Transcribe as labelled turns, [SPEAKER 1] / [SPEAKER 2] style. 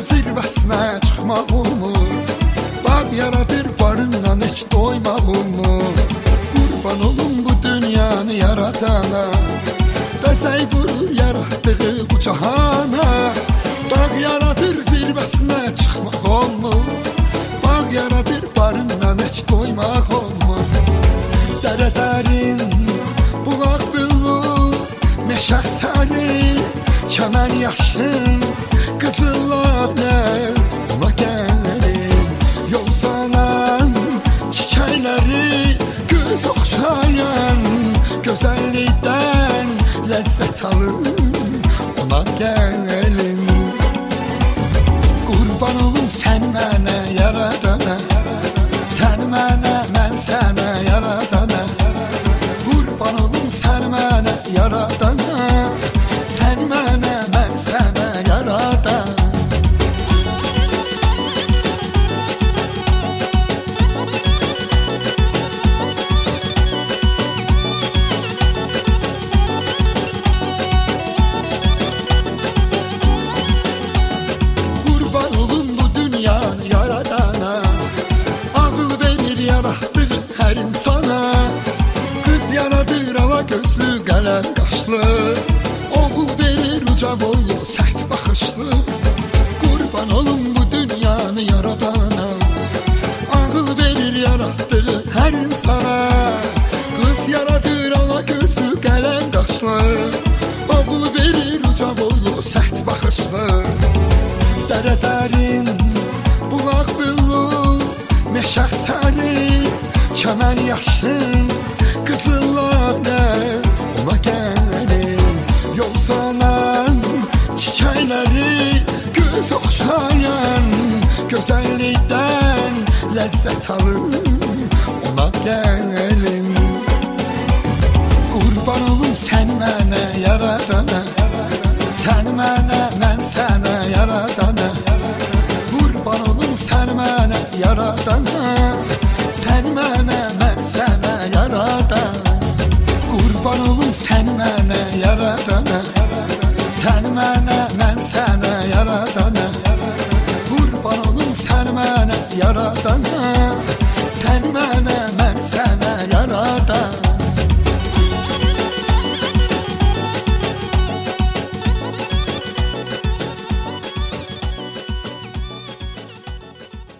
[SPEAKER 1] zirvəsinə çıxmaq olmur. Bağ yaradır barından heç doymaq olmur. Qurban olum bu dünyanı yaradana, bəzək vurur yaratdığı bu cahana. Dağ yaradır zirvəsinə çıxmaq olmur. Bağ yaradır barından heç doymaq olmur. Dərə dərin, bulaq billur, meşə sərin, çəmən yaşın, qızıllar ona gəlin. Yol sanan çiçəkləri göz oxşayan, gözəllikdən ləzzət alın ona gəlin. Qurban olum sən mənə yaradana, sən mənə, mən sənə yaradana. Qurban olum sən mənə yaradana, sən mənə, mən sənə yaradana. Qurban olum bu dünyanı yaradana, ağıl verir yaratdığı hər insana. Qız yaradır ala gözlü, qələm qaşlı, oğul verir uca boylu, sərt baxışlı. Qurban olum bu dünyanı yaradana, ağıl verir yaratdığı hər insana. Qız yaradır ala gözlü, qələm qaşlı, oğul verir uca boylu, sərt baxışlı. Dərə dərin, bulaq billur, meşə sərin, çəmən yaşın, qızıllar ona gəlin. Yol sanan çiçəkləri göz oxşayan, gözəllikdən ləzzət alın ona gəlin. Qurban olum sən mənə yaradana, sən mənə, mən sənə yaradana. Qurban olum sən mənə yaradana, sən mənə, mən sənə yaradana. Qurban olum sən mənə yaradana, sən mənə, mən sənə yaradana. Qurban olum sən mənə yaradana, sən mənə, mən sənə